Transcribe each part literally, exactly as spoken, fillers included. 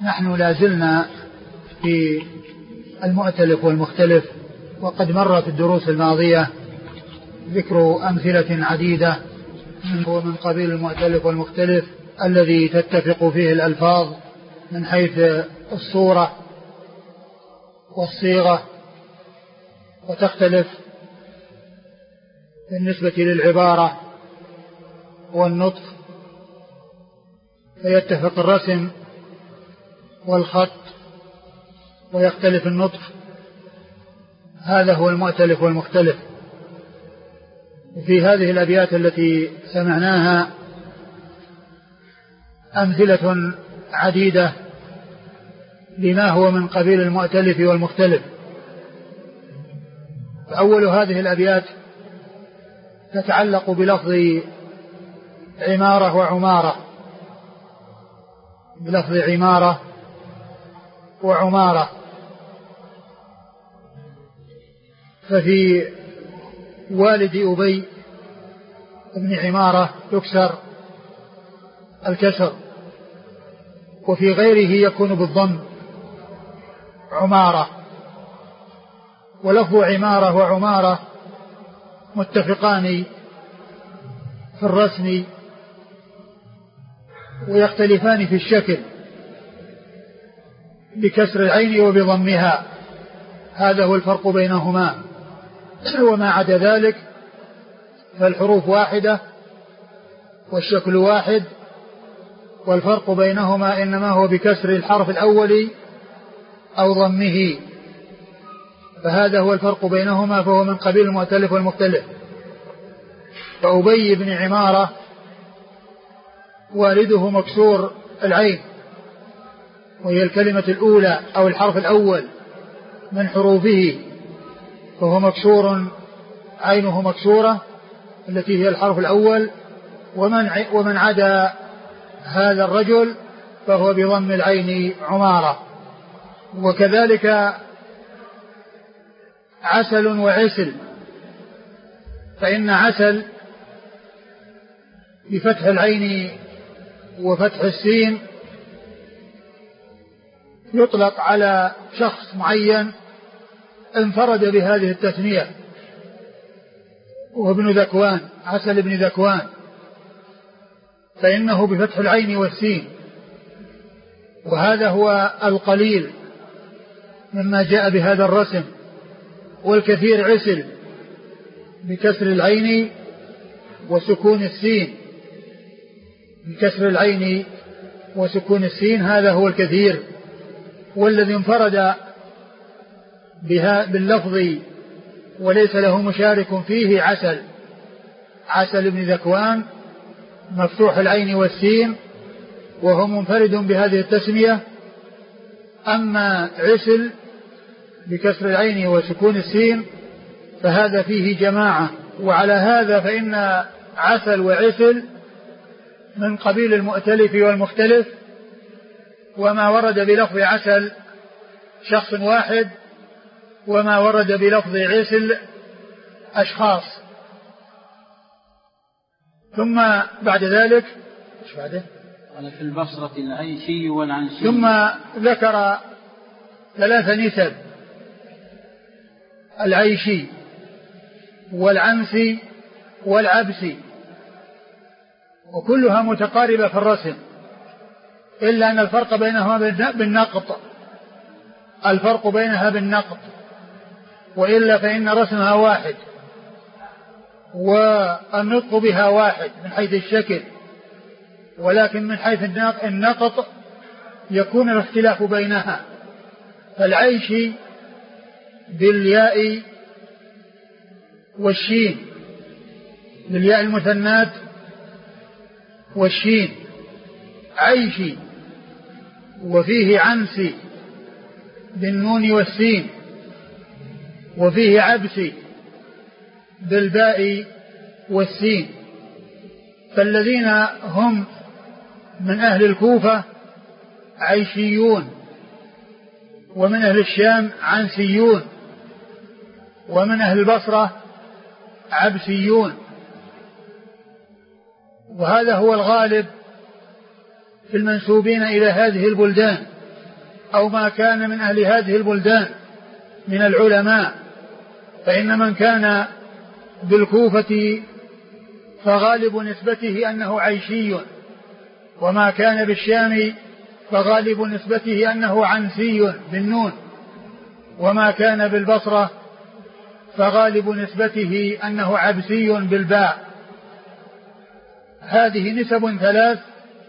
نحن لازلنا في المؤتلف والمختلف، وقد مر في الدروس الماضية ذكر أمثلة عديدة هو من قبيل المؤتلف والمختلف الذي تتفق فيه الألفاظ من حيث الصورة والصيغة، وتختلف بالنسبة للعبارة والنطق، فيتفق الرسم والخط ويختلف النطق. هذا هو المؤتلف والمختلف. وفي هذه الأبيات التي سمعناها أمثلة عديدة لما هو من قبيل المؤتلف والمختلف. فأول هذه الأبيات تتعلق بلفظ عمارة وعمارة، بلفظ عمارة وعمارة. ففي والد أبي ابن عمارة يكسر الكسر، وفي غيره يكون بالضم عمارة. ولفظ عمارة وعمارة متفقان في الرسم ويختلفان في الشكل بكسر العين وبضمها، هذا هو الفرق بينهما. وما عدا ذلك فالحروف واحدة والشكل واحد، والفرق بينهما إنما هو بكسر الحرف الأول أو ضمه، فهذا هو الفرق بينهما، فهو من قبيل المؤتلف والمختلف. فأبي بن عمارة والده مكسور العين، وهي الكلمة الأولى أو الحرف الأول من حروفه، فهو مكسور، عينه مكسورة التي هي الحرف الأول. ومن ومن عدا هذا الرجل فهو بضم العين عمارة. وكذلك عسل وعسل، فإن عسل بفتح العين وفتح السين يطلق على شخص معين انفرد بهذه التثنية، وابن ذكوان، عسل ابن ذكوان، فإنه بفتح العين والسين، وهذا هو القليل مما جاء بهذا الرسم. والكثير عسل بكسر العين وسكون السين، بكسر العين وسكون السين، هذا هو الكثير. والذي انفرد بها باللفظ وليس له مشارك فيه عسل، عسل بن ذكوان مفتوح العين والسين وهو منفرد بهذه التسمية. أما عسل بكسر العين وسكون السين فهذا فيه جماعة. وعلى هذا فإن عسل وعسل من قبيل المؤتلف والمختلف، وما ورد بلفظ عسل شخص واحد، وما ورد بلفظ عسل أشخاص. ثم بعد ذلك ايش بعده؟ قال في البصرة العيشي والعنسي. ثم ذكر ثلاث نسب: العيشي والعنسي والعبسي، وكلها متقاربة في الرسم، إلا أن الفرق بينهما بالنقط، الفرق بينها بالنقط، وإلا فإن رسمها واحد والنطق بها واحد من حيث الشكل، ولكن من حيث النقط يكون الاختلاف بينها. فالعيشي بالياء والشين، بالياء المثنات والشين عيشي، وفيه عنسي بالنون والسين، وفيه عبسي بالباء والسين. فالذين هم من أهل الكوفة عيشيون، ومن أهل الشام عنسيون، ومن أهل البصرة عبسيون. وهذا هو الغالب في المنسوبين إلى هذه البلدان، أو ما كان من أهل هذه البلدان من العلماء، فإن من كان بالكوفة فغالب نسبته أنه عيشي، وما كان بالشام فغالب نسبته أنه عنسي بالنون، وما كان بالبصرة فغالب نسبته أنه عبسي بالباء. هذه نسب ثلاث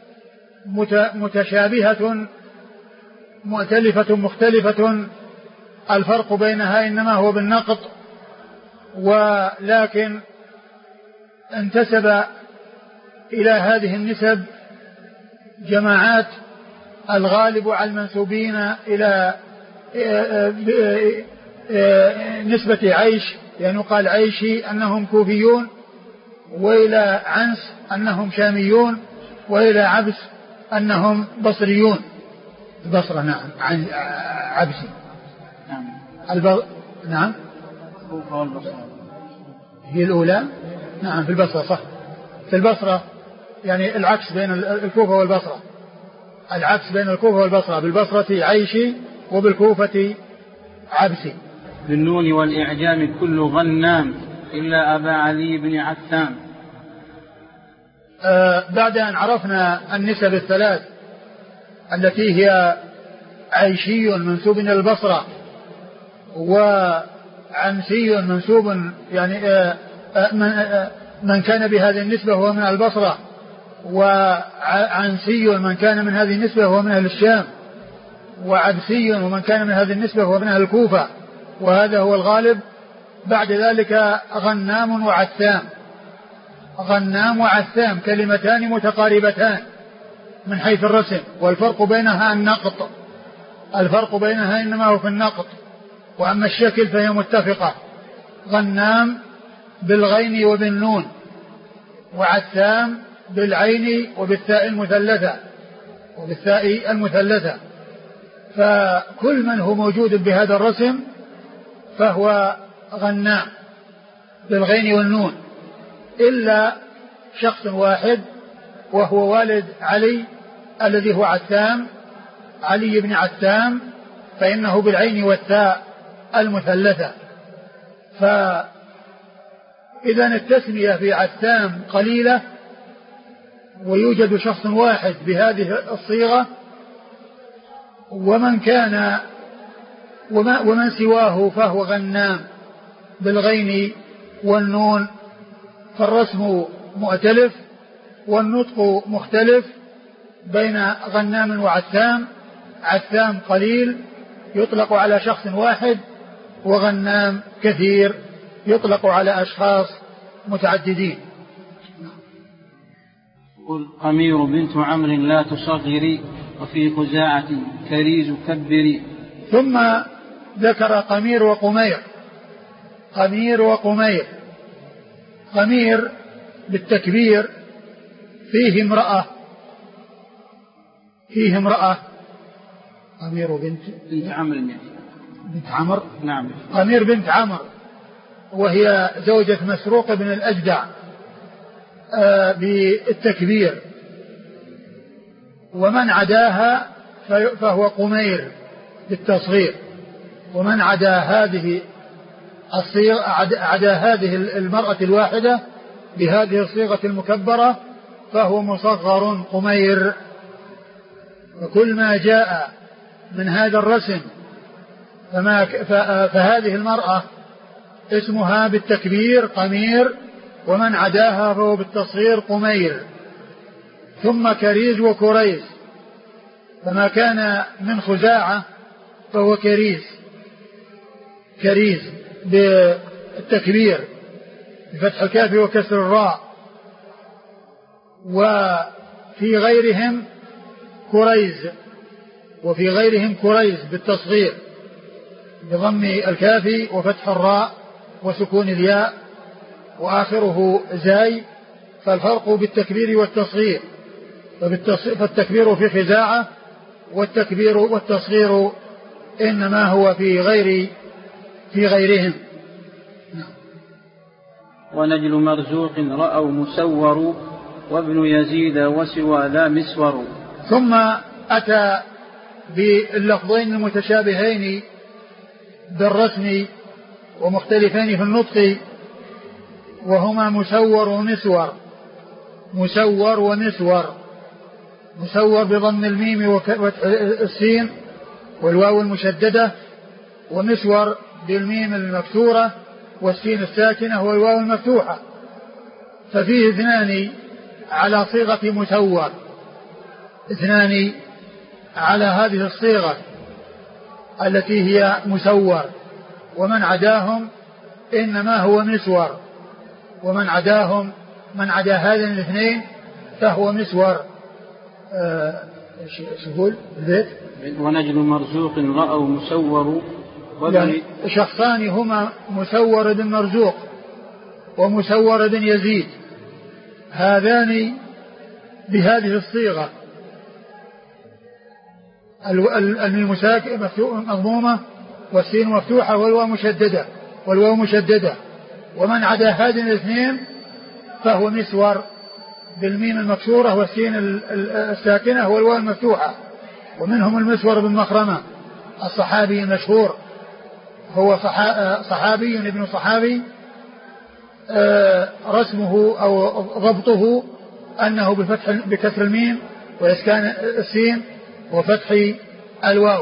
متشابهة مؤتلفة مختلفة، الفرق بينها إنما هو بالنقط، ولكن انتسب إلى هذه النسب جماعات الغالب على المنسوبين إلى نسبة عيش، يعني قال عيشي أنهم كوفيون، وإلى عنس أنهم شاميون، وإلى عبس أنهم بصريون. البصرة نعم عن عبسي. نعم. الب... نعم. الكوفة والبصرة هي الأولى. نعم في البصرة صح. في البصرة يعني العكس بين الكوفة والبصرة، العكس بين الكوفة والبصرة، بالبصرة عيشي وبالكوفة عبسي. بالنون والإعجام كل غنام إلا أبا علي بن عثام. آه بعد أن عرفنا النسب الثلاث التي هي عيشي منسوب إلى البصرة، وعنسي منسوب يعني آه آه من, آه من كان بهذه النسبة هو من البصرة، وعنسي من كان من هذه النسبة هو من أهل الشام، وعبسي ومن كان من هذه النسبة هو من أهل الكوفة، وهذا هو الغالب. بعد ذلك غنام وعثام. غنام وعثام كلمتان متقاربتان من حيث الرسم، والفرق بينها النقط، الفرق بينها إنما هو في النقط، وأما الشكل فهي متفقة. غنام بالغين وبالنون، وعثام بالعين وبالثاء المثلثة وبالثاء المثلثة. فكل من هو موجود بهذا الرسم فهو غنام بالغين والنون، إلا شخص واحد وهو والد علي الذي هو عثام، علي بن عثام، فإنه بالعين والثاء المثلثة. فإذا التسمية في عثام قليلة ويوجد شخص واحد بهذه الصيغة، ومن كان ومن سواه فهو غنام بالغين والنون، فالرسم مؤتلف والنطق مختلف بين غنام وعثام. عثام قليل يطلق على شخص واحد، وغنام كثير يطلق على أشخاص متعددين. قل قمير بنت عمرو لا تصغري، وفي خزاعة كريز كبري. ثم ذكر قمير وقمير. قمير وقمير. قمير بالتكبير فيه امرأة، فيه امرأة. قمير بنت بنت عمرو بنت عمرو. نعم. قمير بنت عمرو، وهي زوجة مسروق بن الأجدع آه بالتكبير، ومن عداها فهو قمير بالتصغير، ومن عدا هذه الصيغة عدا هذه المرأة الواحدة بهذه الصيغة المكبرة فهو مصغر قمير. وكل ما جاء من هذا الرسم فما فهذه المرأة اسمها بالتكبير قمير، ومن عداها فهو بالتصغير قمير. ثم كريز وكريز، فما كان من خزاعة فهو كريز. كريز بالتكبير بفتح الكاف وكسر الراء. وفي غيرهم كريز، وفي غيرهم كريز بالتصغير بضم الكاف وفتح الراء وسكون الياء وآخره زاي. فالفرق بالتكبير والتصغير، فالتكبير في خزاعة، والتكبير والتصغير إنما هو في غير في غيرهم. ونجل مرزوق رأوا مسور، وابن يزيد وسوى لا مسور. ثم أتى باللفظين المتشابهين بالرسم ومختلفين في النطق، وهما مسور ومسور. مسور ومسور. مسور بضم الميم وفتح السين والواو المشددة، ومسور بالميم المكسورة والسين الساكنة والواو المفتوحة. ففيه اثنان على صيغة مسور، اثنان على هذه الصيغة التي هي مسور، ومن عداهم إنما هو مسور، ومن عداهم من عدا هذين الاثنين فهو مسور. آه شغول البيت ونجل مرزوق رأوا مسور، يعني شخصان هما مسور بن مرزوق ومسور بن يزيد، هذان بهذه الصيغة الميم مضمومة والسين مفتوحة والواو مشددة والواو مشددة، ومن عدا هذين الاثنين فهو مسور بالميم المكسورة والسين الساكنة والواو المفتوحة. ومنهم المسور بن مخرمة الصحابي المشهور، هو صحابي ابن صحابي، رسمه أو ضبطه أنه بفتح بكسر الميم وإسكان السين وفتح الواو.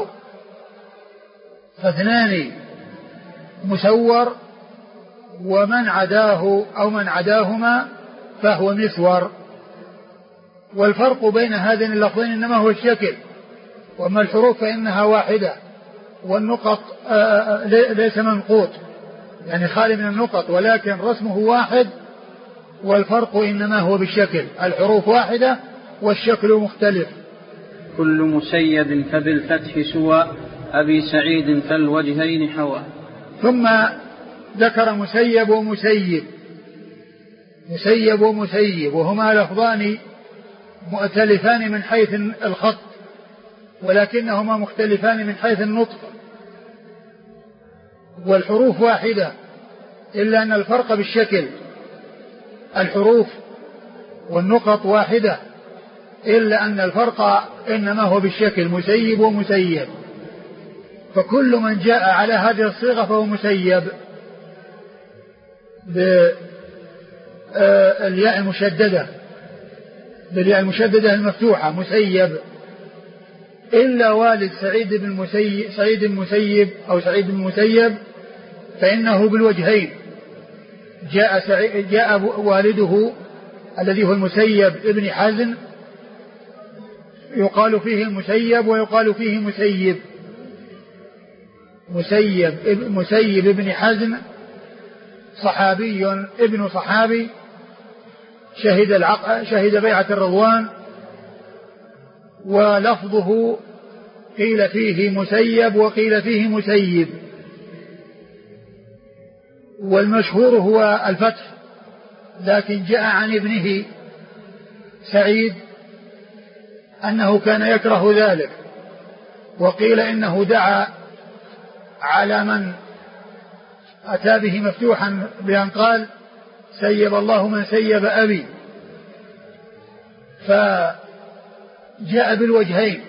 فاثنان مسور، ومن عداه أو من عداهما فهو مسور. والفرق بين هذين اللفظين إنما هو الشكل، وأما الحروف فإنها واحدة، والنقط ليس منقوط يعني خالي من النقط، ولكن رسمه واحد، والفرق إنما هو بالشكل. الحروف واحدة والشكل مختلف. كل مسيب فبالفتح سوى أبي سعيد فالوجهين حوى. ثم ذكر مسيب ومسيب. مسيب ومسيب وهما لفظان مؤتلفان من حيث الخط، ولكنهما مختلفان من حيث النطق، والحروف واحدة إلا أن الفرق بالشكل. الحروف والنقط واحدة إلا أن الفرق إنما هو بالشكل، مسيب ومسيب. فكل من جاء على هذه الصيغة فهو مسيب بالياء المشددة بالياء المشددة المفتوحة مسيب، إلا والد سعيد بن المسيب سعيد المسيب أو سعيد بن المسيب فإنه بالوجهين. جاء, جاء والده الذي هو المسيب ابن حزن يقال فيه المسيب ويقال فيه مسيب. مسيب مسيب ابن حزن صحابي ابن صحابي، شهد العق... شهد بيعة الرضوان، ولفظه قيل فيه مسيب وقيل فيه مسيب، والمشهور هو الفتح، لكن جاء عن ابنه سعيد أنه كان يكره ذلك، وقيل إنه دعا على من أتى به مفتوحا بأن قال سيب الله من سيب أبي، فجاء بالوجهين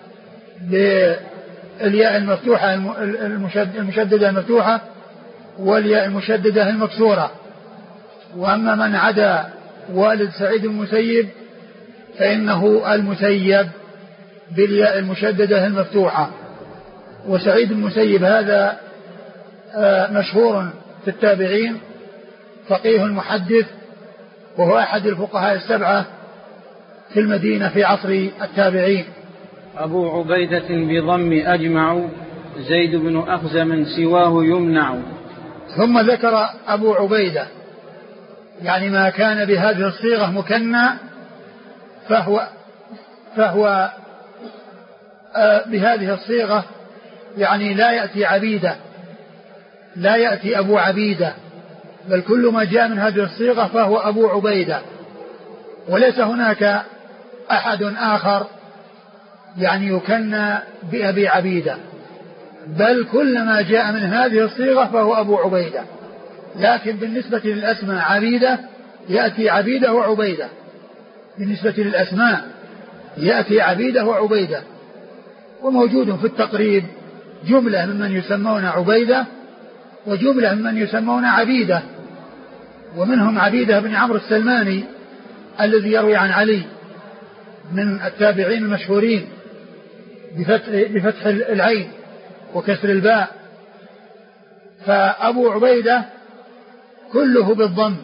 بالياء المفتوحة المشددة المفتوحة والياء المشددة المكسورة. وأما من عدا والد سعيد المسيب فإنه المسيب بالياء المشددة المفتوحة. وسعيد المسيب هذا مشهور في التابعين، فقيه محدث، وهو أحد الفقهاء السبعة في المدينة في عصر التابعين. أبو عبيدة بضم أجمع زيد بن أخزم سواه يمنع. ثم ذكر أبو عبيدة، يعني ما كان بهذه الصيغة مكنى فهو فهو آه بهذه الصيغة يعني لا يأتي عبيدة، لا يأتي أبو عبيدة، بل كل ما جاء من هذه الصيغة فهو أبو عبيدة، وليس هناك أحد آخر يعني يكنى بأبي عبيدة، بل كل ما جاء من هذه الصيغة فهو أبو عبيدة. لكن بالنسبة للأسماء عبيدة يأتي عبيدة وعبيدة، بالنسبة للأسماء يأتي عبيدة وعبيدة. وموجود في التقريب جملة ممن يسمون عبيدة وجملة ممن يسمون عبيدة، ومنهم عبيدة بن عمرو السلماني الذي يروي عن علي من التابعين المشهورين بفتح, بفتح العين وكسر الباء. فأبو عبيدة كله بالضم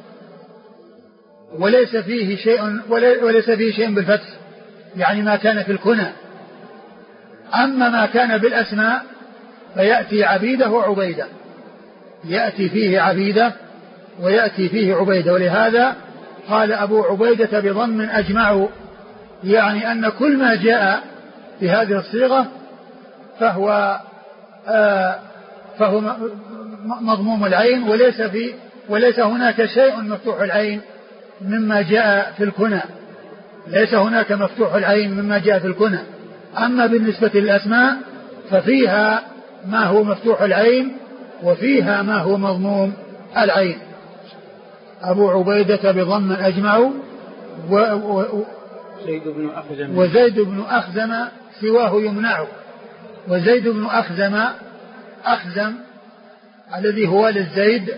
وليس فيه شيء وليس فيه شيء بالفتح، يعني ما كان في الكنى. أما ما كان بالأسماء فيأتي عبيدة وعبيدة، يأتي فيه عبيدة ويأتي فيه عبيدة. ولهذا قال أبو عبيدة بضم أجمع، يعني أن كل ما جاء في هذه الصيغة فهو آه فهو مضموم العين، وليس في وليس هناك شيء مفتوح العين مما جاء في الكنى، ليس هناك مفتوح العين مما جاء في الكنى. أما بالنسبة للأسماء ففيها ما هو مفتوح العين وفيها ما هو مضموم العين. أبو عبيدة بضم أجمع و... و... زيد بن أخزم وزيد بن أخزم سواه يمنع. وزيد بن أخزم أخزم الذي هو للزيد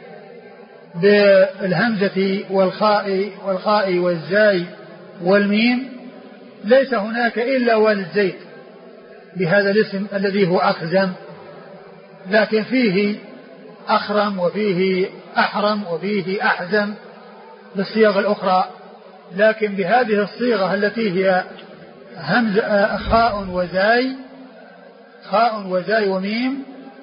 بالهمزة والخاء والخاء والزاي والميم، ليس هناك إلا والد زيد بهذا الاسم الذي هو أخزم، لكن فيه أخرم وفيه أحرم وفيه أحزم بالصيغ الأخرى، لكن بهذه الصيغة التي هي همزة خاء وزاي خاء وزاي وميم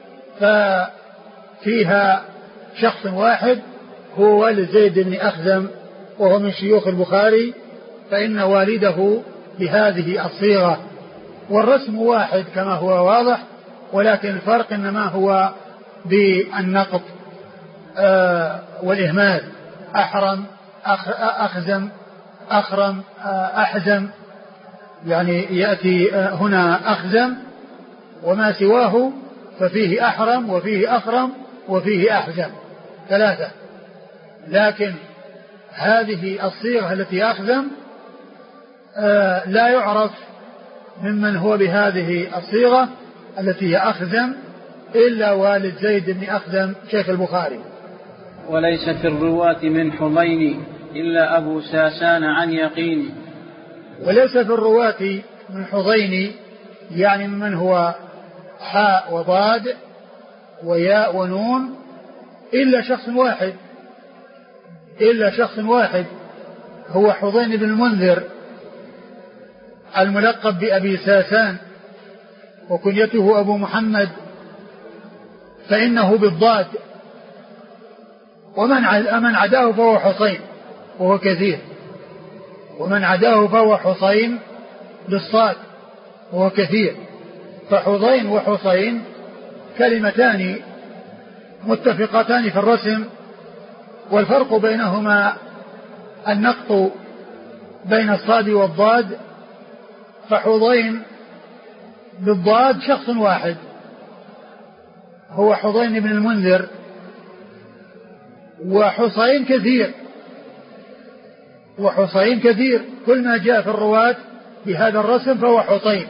ففيها شخص واحد هو والد زيد بن أخزم، وهو من شيوخ البخاري، فإن والده بهذه الصيغة، والرسم واحد كما هو واضح، ولكن الفرق إنما هو بالنقط آه والإهمال. أحرم أخ أخزم أخرم آه أحزم، يعني يأتي آه هنا أخزم وما سواه ففيه أحرم وفيه أخرم وفيه أحزم ثلاثة. لكن هذه الصيغة التي أخزم آه لا يعرف ممن هو بهذه الصيغة التي هي أخزم إلا والد زيد بن أخزم شيخ البخاري. وليس في الرواة من حضين إلا أبو ساسان عن يقين. وليس في الرواة من حضين يعني من هو حاء وضاد وياء ونون إلا شخص واحد إلا شخص واحد هو حضين بن المنذر الملقب بأبي ساسان وكنيته أبو محمد، فإنه بالضاد، ومن عداه فهو حصين وهو كثير، ومن عداه فهو حصين بالصاد وهو كثير. فحضين وحصين كلمتان متفقتان في الرسم، والفرق بينهما النقط بين الصاد والضاد. فحضين بالضاد شخص واحد هو حضين بن المنذر، وحصين كثير وحصين كثير كل ما جاء في الرواة بهذا الرسم فهو حصين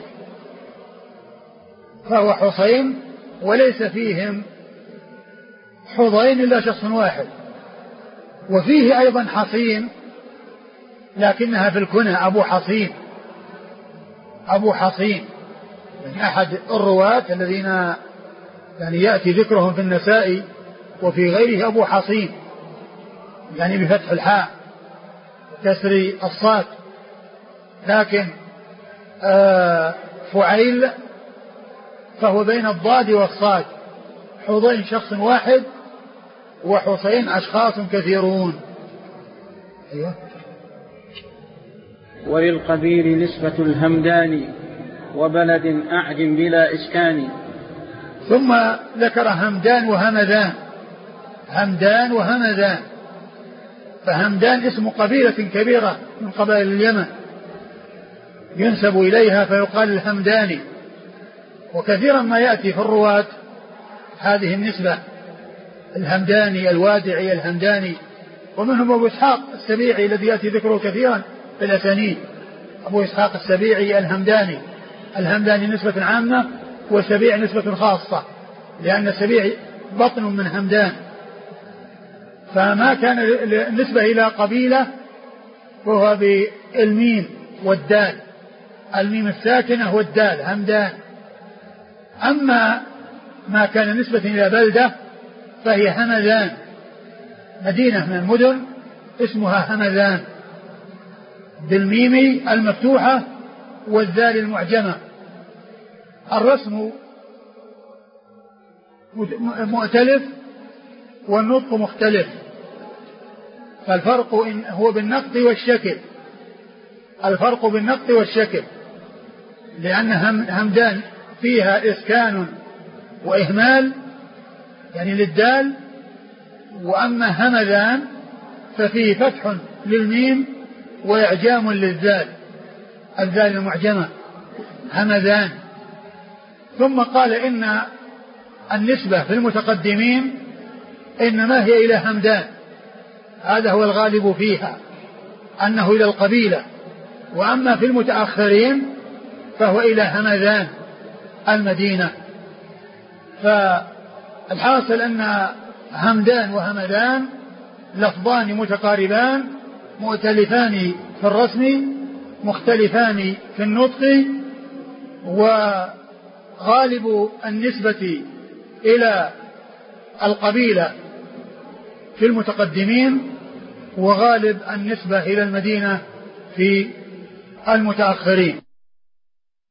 فهو حصين وليس فيهم حضين إلا شخص واحد. وفيه أيضا حصين لكنها في الكنى أبو حصين أبو حصين يعني أحد الرواة الذين يعني يأتي ذكرهم في النسائي وفي غيره أبو حصين، يعني بفتح الحاء كسر الصاد. لكن آه فعيل فهو بين الضاد والصاد، حضين شخص واحد وحصين أشخاص كثيرون. أيوة. وللقبيل نسبة الهمداني وبلد أعجم بلا إسكان. ثم ذكر همدان وهمدان همدان وهمدان. فهمدان اسم قبيلة كبيرة من قبائل اليمن ينسب إليها فيقال الهمداني، وكثيرا ما يأتي في الرواة هذه النسبة الهمداني الوادعي الهمداني. ومنهم أبو إسحاق السبيعي الذي يأتي ذكره كثيرا في الأسانيد، أبو إسحاق السبيعي الهمداني الهمداني نسبة عامة والسبيع نسبة خاصة، لأن السبيع بطن من همدان. فما كان النسبة إلى قبيلة فهو بالميم والدال، الميم الساكنة والدال همدان. أما ما كان نسبة إلى بلدة فهي همذان، مدينة من المدن اسمها همذان بالميم المفتوحة والذال المعجمة. الرسم مؤتلف والنطق مختلف، فالفرق إن هو بالنقط والشكل، الفرق بالنقط والشكل، لأن همدان فيها إسكان وإهمال يعني للدال، وأما همذان ففيه فتح للميم وإعجام للذال، الذال المعجمة همذان. ثم قال إن النسبة في المتقدمين إنما هي إلى همدان، هذا هو الغالب فيها أنه إلى القبيلة، وأما في المتأخرين فهو إلى همذان المدينة. فالحاصل أن همدان وهمدان لفظان متقاربان مؤتلفان في الرسم مختلفان في النطق، وغالب النسبة إلى القبيلة في المتقدمين وغالب النسبة إلى المدينة في المتأخرين.